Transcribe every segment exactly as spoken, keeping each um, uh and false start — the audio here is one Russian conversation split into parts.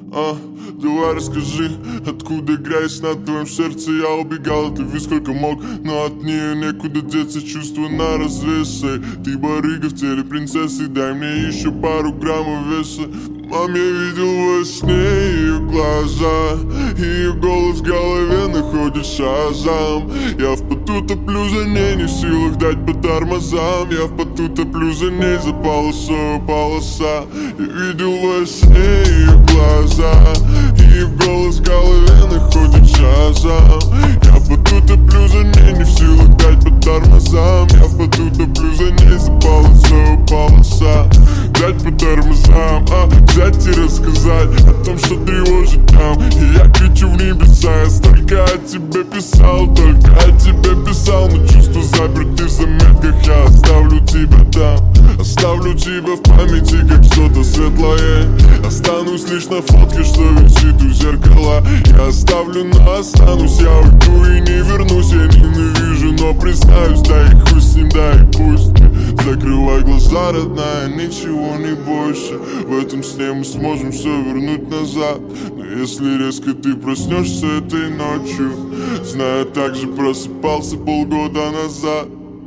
А, давай расскажи, откуда грязь на твоем сердце. Я убегал от любви сколько мог, но от нее некуда деться. Чувства на развес, ты барыга в теле принцессы. Дай мне еще пару граммов веса. Мам, я видел во сне ее глаза, ее голос в голове находит шазам. Я в поту топлю за ней, не в силах дать по тормозам. Я в поту топлю за ней, за полосою полоса. Я видел во сне ее глаза, ее голос в голове находит шазам. Я в поту топлю за ней, не в силах дать по тормозам. Я в поту топлю за ней, за полосою полоса. Дать по тормозам, а взять и рассказать о том, что тревожит там. И я кричу в небеса, я столько о тебе писал, только о тебе писал. Но чувства заперты в заметках, я оставлю тебя там. Оставлю тебя в памяти, как что-то светлое. Останусь лишь на фотке, что висит у зеркала. Я оставлю, но останусь, я уйду и не вернусь. Я ненавижу, но признаюсь, да и хуй с ним, да и пусть. Закрывай глаза, родная, ничего не бойся. В этом сне мы сможем все вернуть назад. Но если резко ты проснешься этой ночью, знаю, так же просыпался полгода назад.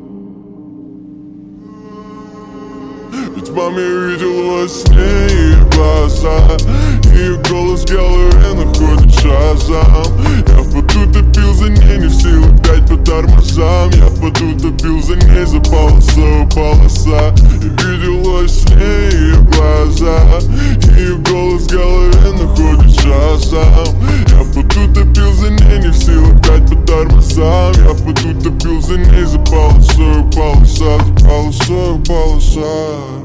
Ведь мам, я видел во сне ее глаза, ее голос в голове находит шазам. Я в поту топил за ней, не в силах дать по тормозам. Я в поту топил за ней, за полосою полоса. Я видел во сне ее глаза, ее голос в голове находит шазам. Я в поту топил за ней, не в силах дать по тормозам. Я в поту топил за ней, за полосою полоса, за полосою полоса.